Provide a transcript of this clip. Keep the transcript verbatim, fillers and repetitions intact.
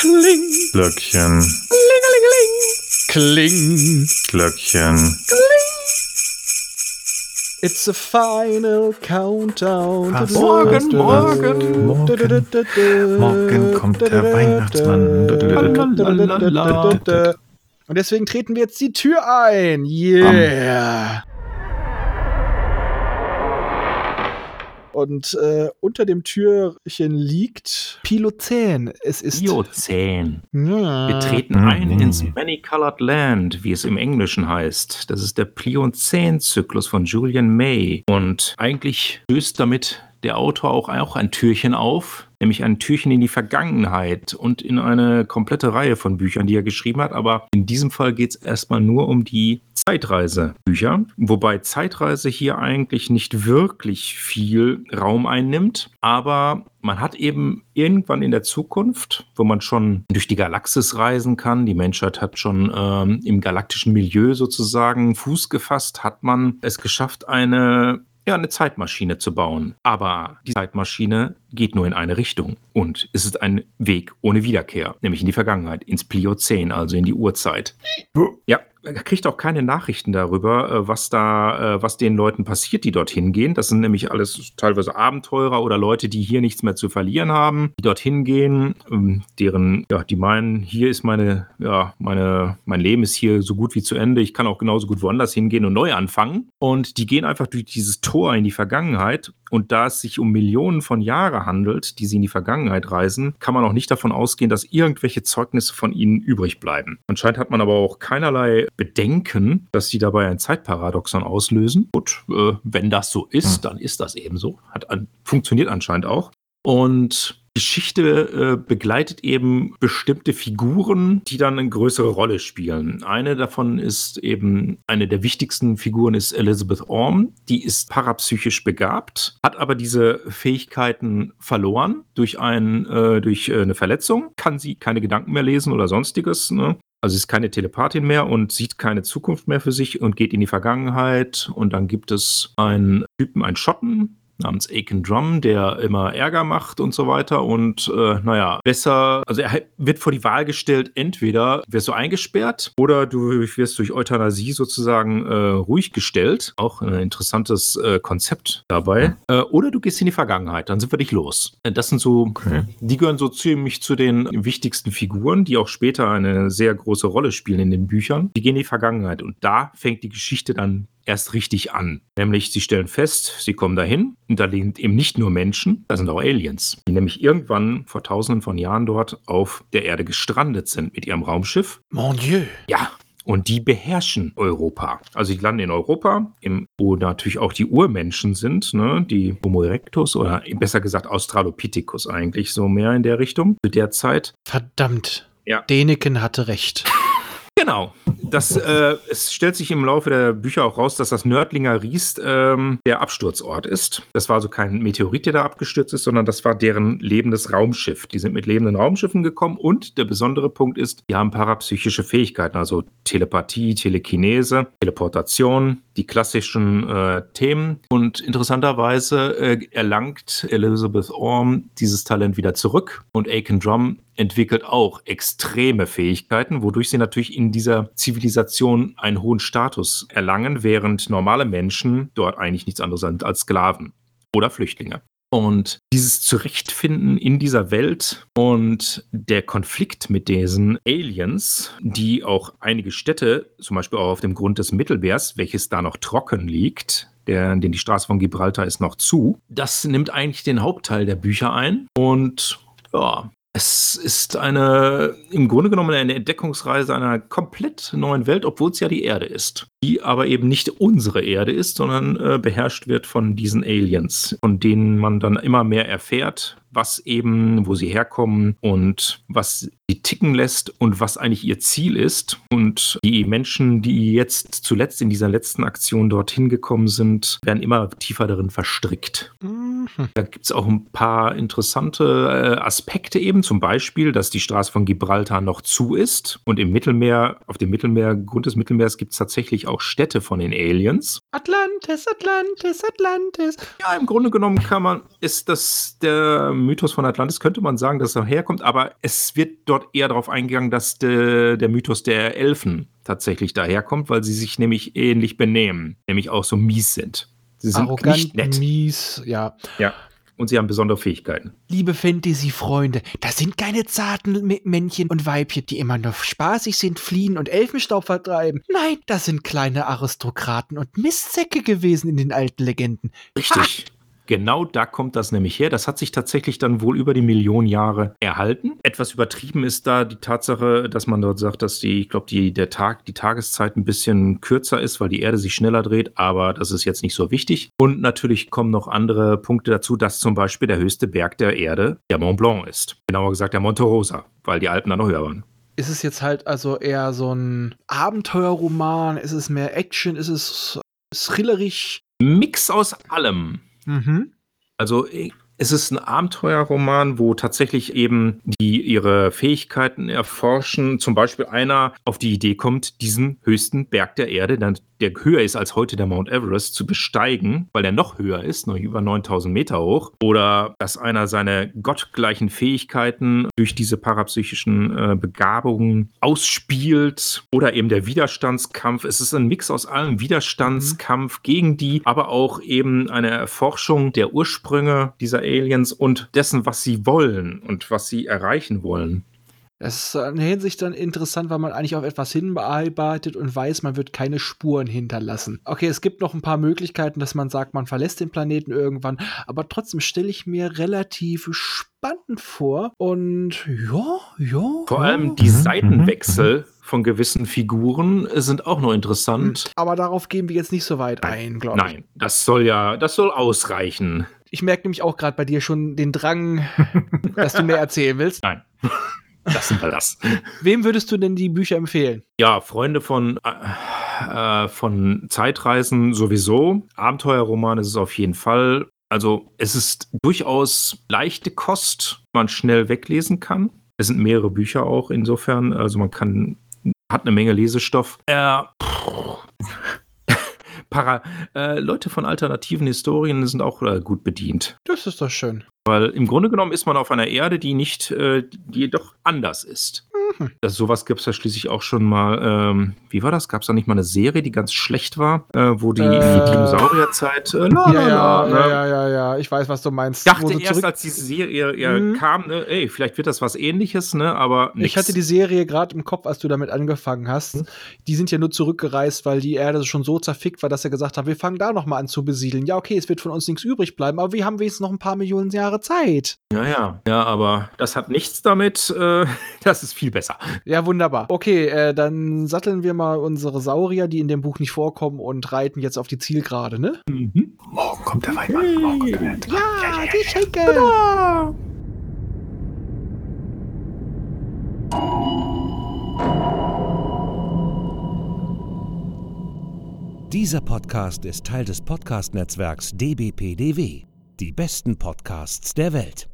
Kling. Glöckchen. Kling. Glöckchen. It's a final countdown. Fast, Morgen, fast, morgen. morgen. Morgen kommt der Weihnachtsmann. Lalalala. Und deswegen treten wir jetzt die Tür ein. Yeah. Und äh, unter dem Türchen liegt Pilozän. Es ist Biozän. Ja. Wir treten Mhm. ein ins Many-Colored Land, wie es im Englischen heißt. Das ist der Pliozän-Zyklus von Julian May. Und eigentlich stößt damit der Autor auch, auch ein Türchen auf, nämlich ein Türchen in die Vergangenheit und in eine komplette Reihe von Büchern, die er geschrieben hat. Aber in diesem Fall geht es erstmal nur um die Zeitreisebücher, wobei Zeitreise hier eigentlich nicht wirklich viel Raum einnimmt, aber man hat eben irgendwann in der Zukunft, wo man schon durch die Galaxis reisen kann, die Menschheit hat schon ähm, im galaktischen Milieu sozusagen Fuß gefasst, hat man es geschafft, eine Ja, eine Zeitmaschine zu bauen. Aber die Zeitmaschine geht nur in eine Richtung. Und es ist ein Weg ohne Wiederkehr, nämlich in die Vergangenheit, ins Pliozän, also in die Urzeit. Ja, er kriegt auch keine Nachrichten darüber, was da, was den Leuten passiert, die dorthin gehen. Das sind nämlich alles teilweise Abenteurer oder Leute, die hier nichts mehr zu verlieren haben, die dorthin gehen, deren, ja, die meinen, hier ist meine, ja, meine, mein Leben ist hier so gut wie zu Ende. Ich kann auch genauso gut woanders hingehen und neu anfangen. Und die gehen einfach durch dieses Tor in die Vergangenheit. Und da es sich um Millionen von Jahren handelt, die sie in die Vergangenheit reisen, kann man auch nicht davon ausgehen, dass irgendwelche Zeugnisse von ihnen übrig bleiben. Anscheinend hat man aber auch keinerlei Bedenken, dass sie dabei ein Zeitparadoxon auslösen. Gut, äh, wenn das so ist, dann ist das eben so. Hat an, funktioniert anscheinend auch. Und Geschichte äh, begleitet eben bestimmte Figuren, die dann eine größere Rolle spielen. Eine davon ist eben, eine der wichtigsten Figuren ist Elizabeth Orme. Die ist parapsychisch begabt, hat aber diese Fähigkeiten verloren durch, ein, äh, durch äh, eine Verletzung. Kann sie keine Gedanken mehr lesen oder sonstiges, ne? Also sie ist keine Telepathin mehr und sieht keine Zukunft mehr für sich und geht in die Vergangenheit. Und dann gibt es einen Typen, einen Schotten, namens Aiken Drum, der immer Ärger macht und so weiter und äh, naja, besser, also er wird vor die Wahl gestellt, entweder wirst du eingesperrt oder du wirst durch Euthanasie sozusagen äh, ruhig gestellt, auch ein interessantes äh, Konzept dabei, äh, oder du gehst in die Vergangenheit, dann sind wir dich los. Das sind so, okay. Die gehören so ziemlich zu den wichtigsten Figuren, die auch später eine sehr große Rolle spielen in den Büchern. Die gehen in die Vergangenheit und da fängt die Geschichte dann erst richtig an. Nämlich, sie stellen fest, sie kommen dahin und da leben eben nicht nur Menschen, da sind auch Aliens, die nämlich irgendwann vor tausenden von Jahren dort auf der Erde gestrandet sind mit ihrem Raumschiff. Mon Dieu. Ja, und die beherrschen Europa. Also die landen in Europa, im, wo natürlich auch die Urmenschen sind, ne? Die Homo erectus oder besser gesagt Australopithecus eigentlich, so mehr in der Richtung zu der Zeit. Verdammt. Ja. Däniken hatte recht. Genau. Das, äh, es stellt sich im Laufe der Bücher auch raus, dass das Nördlinger Riest ähm, der Absturzort ist. Das war also kein Meteorit, der da abgestürzt ist, sondern das war deren lebendes Raumschiff. Die sind mit lebenden Raumschiffen gekommen und der besondere Punkt ist, die haben parapsychische Fähigkeiten, also Telepathie, Telekinese, Teleportation, die klassischen äh, Themen. Und interessanterweise äh, erlangt Elizabeth Orme dieses Talent wieder zurück und Aiken Drum entwickelt auch extreme Fähigkeiten, wodurch sie natürlich in dieser Zivilisation einen hohen Status erlangen, während normale Menschen dort eigentlich nichts anderes sind als Sklaven oder Flüchtlinge. Und dieses Zurechtfinden in dieser Welt und der Konflikt mit diesen Aliens, die auch einige Städte, zum Beispiel auch auf dem Grund des Mittelmeers, welches da noch trocken liegt, der, denn die Straße von Gibraltar ist noch zu, das nimmt eigentlich den Hauptteil der Bücher ein. Und ja, es ist eine, im Grunde genommen eine Entdeckungsreise einer komplett neuen Welt, obwohl es ja die Erde ist. Die aber eben nicht unsere Erde ist, sondern äh, beherrscht wird von diesen Aliens, von denen man dann immer mehr erfährt, was eben, wo sie herkommen und was sie ticken lässt und was eigentlich ihr Ziel ist. Und die Menschen, die jetzt zuletzt in dieser letzten Aktion dorthin gekommen sind, werden immer tiefer darin verstrickt. Mhm. Da gibt es auch ein paar interessante äh, Aspekte eben, zum Beispiel, dass die Straße von Gibraltar noch zu ist und im Mittelmeer, auf dem Mittelmeer, Grund des Mittelmeers gibt es tatsächlich auch auch Städte von den Aliens. Atlantis, Atlantis, Atlantis. Ja, im Grunde genommen kann man, ist das der Mythos von Atlantis, könnte man sagen, dass er herkommt, aber es wird dort eher darauf eingegangen, dass de, der Mythos der Elfen tatsächlich daherkommt, weil sie sich nämlich ähnlich benehmen, nämlich auch so mies sind. Sie sind Arrogant, nicht nett. mies, ja. Ja. Und sie haben besondere Fähigkeiten. Liebe Fantasy-Freunde, das sind keine zarten M- Männchen und Weibchen, die immer nur spaßig sind, fliehen und Elfenstaub vertreiben. Nein, das sind kleine Aristokraten und Mistsäcke gewesen in den alten Legenden. Richtig. Genau da kommt das nämlich her. Das hat sich tatsächlich dann wohl über die Millionen Jahre erhalten. Etwas übertrieben ist da die Tatsache, dass man dort sagt, dass die, ich glaube, die, der Tag, die Tageszeit ein bisschen kürzer ist, weil die Erde sich schneller dreht, aber das ist jetzt nicht so wichtig. Und natürlich kommen noch andere Punkte dazu, dass zum Beispiel der höchste Berg der Erde der Mont Blanc ist. Genauer gesagt der Monte Rosa, weil die Alpen dann noch höher waren. Ist es jetzt halt also eher so ein Abenteuerroman? Ist es mehr Action? Ist es thrillerisch? Mix aus allem. Mhm. Also es ist ein Abenteuerroman, wo tatsächlich eben die ihre Fähigkeiten erforschen. Zum Beispiel einer auf die Idee kommt, diesen höchsten Berg der Erde, der höher ist als heute der Mount Everest, zu besteigen, weil der noch höher ist, noch über neuntausend Meter hoch. Oder dass einer seine gottgleichen Fähigkeiten durch diese parapsychischen äh, Begabungen ausspielt. Oder eben der Widerstandskampf. Es ist ein Mix aus allem. Widerstandskampf mhm. gegen die, aber auch eben eine Erforschung der Ursprünge dieser Aliens und dessen, was sie wollen und was sie erreichen wollen. Das ist in der Hinsicht dann interessant, weil man eigentlich auf etwas hinarbeitet und weiß, man wird keine Spuren hinterlassen. Okay, es gibt noch ein paar Möglichkeiten, dass man sagt, man verlässt den Planeten irgendwann, aber trotzdem stelle ich mir relativ spannend vor und ja, ja. Vor ja. allem die Seitenwechsel von gewissen Figuren sind auch noch interessant. Aber darauf gehen wir jetzt nicht so weit ein, glaube ich. Nein, das soll ja, das soll ausreichen. Ich merke nämlich auch gerade bei dir schon den Drang, dass du mehr erzählen willst. Nein. Lassen wir das. Wem würdest du denn die Bücher empfehlen? Ja, Freunde von, äh, von Zeitreisen sowieso. Abenteuerroman ist es auf jeden Fall. Also es ist durchaus leichte Kost, die man schnell weglesen kann. Es sind mehrere Bücher auch insofern. Also man kann, hat eine Menge Lesestoff. Äh, Para, äh, Leute von alternativen Historien sind auch äh, gut bedient. Das ist doch schön. Weil im Grunde genommen ist man auf einer Erde, die nicht, äh, die doch anders ist. Mhm. Das, sowas gibt es ja schließlich auch schon mal, ähm, wie war das? Gab es da nicht mal eine Serie, die ganz schlecht war, äh, wo die, äh, die Dinosaurierzeit, äh, la, ja, la, la, ja, ja, ja, ja, ja, ich weiß, was du meinst. Ich dachte erst, als diese Serie ja, mhm. kam, ne, ey, vielleicht wird das was Ähnliches, ne, aber nix. Ich hatte die Serie gerade im Kopf, als du damit angefangen hast. Mhm. Die sind ja nur zurückgereist, weil die Erde schon so zerfickt war, dass er gesagt hat, wir fangen da noch mal an zu besiedeln. Ja, okay, es wird von uns nichts übrig bleiben, aber wir haben wenigstens noch ein paar Millionen Jahre Zeit. Ja, ja. Ja, aber das hat nichts damit, äh, das ist viel besser. Ja, wunderbar. Okay, äh, dann satteln wir mal unsere Saurier, die in dem Buch nicht vorkommen, und reiten jetzt auf die Zielgerade, ne? Mhm. Morgen kommt der Weinmann. Hey. Morgen kommt der Weinmann. Ja, ja, ja, die Schenke! Ja. Dieser Podcast ist Teil des Podcast-Netzwerks D B P D W. Die besten Podcasts der Welt.